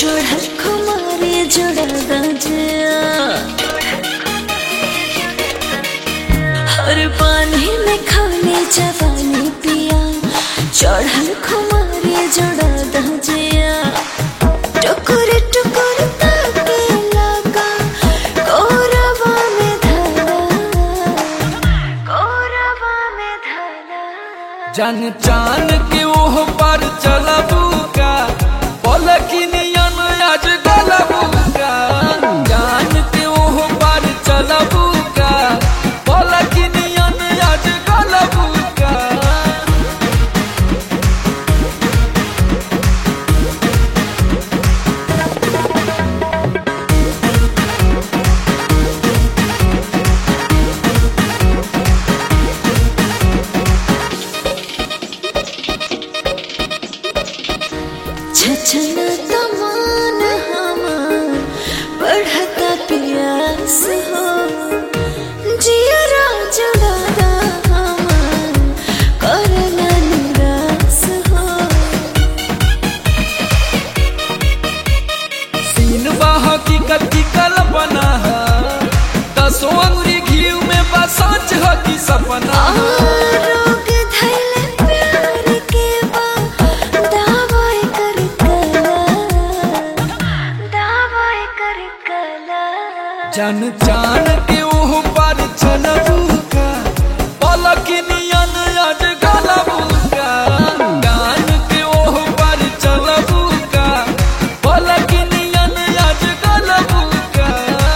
चढ़ल खुमारी जोड़ा दजिया हर पानी में खाने जवानी पिया चढ़ल खुमारी जोड़ा दजिया टुकुर टुकुर ताके लगा कोरबा में धरा जन चान के ओह पर चलबू का पलकिनियन आज गलबू का जान के ओह पर चलबू का पलकिनियन आज गलबू का छछना तमान हमार बढ़ता प्यास हो जियरा जुड़ादा हमार करला निराश हो सीन बाह की कल्पना है दसों अंगुरी घीव में बसाच है की सपना रोग धैले प्यार के बा दावाई कर कला जन चान के ओह पर चलबू का पलकिनियन आज गलबू का जान के ओह पर चलबू का पलकिनियन आज गलबू का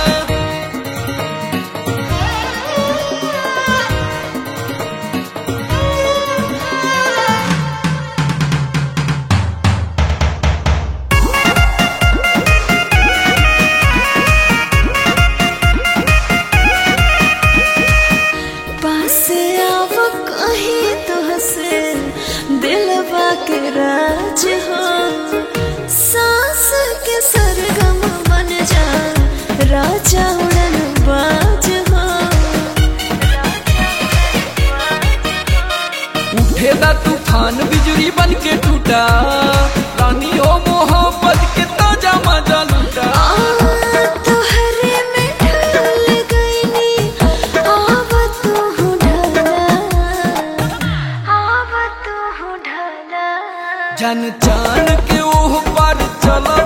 पास आव कहीं तो हसे दिलवा के राज हो सांस के सरगम बन जा राजा उड़न बाज हो उठेदा तूफान बिजली बन के टूटा रानी हो मोहब्बत के ताजा मजा लूटा तोहरे में ढल गईनी आव तू ढला जन चान के ओह पर चला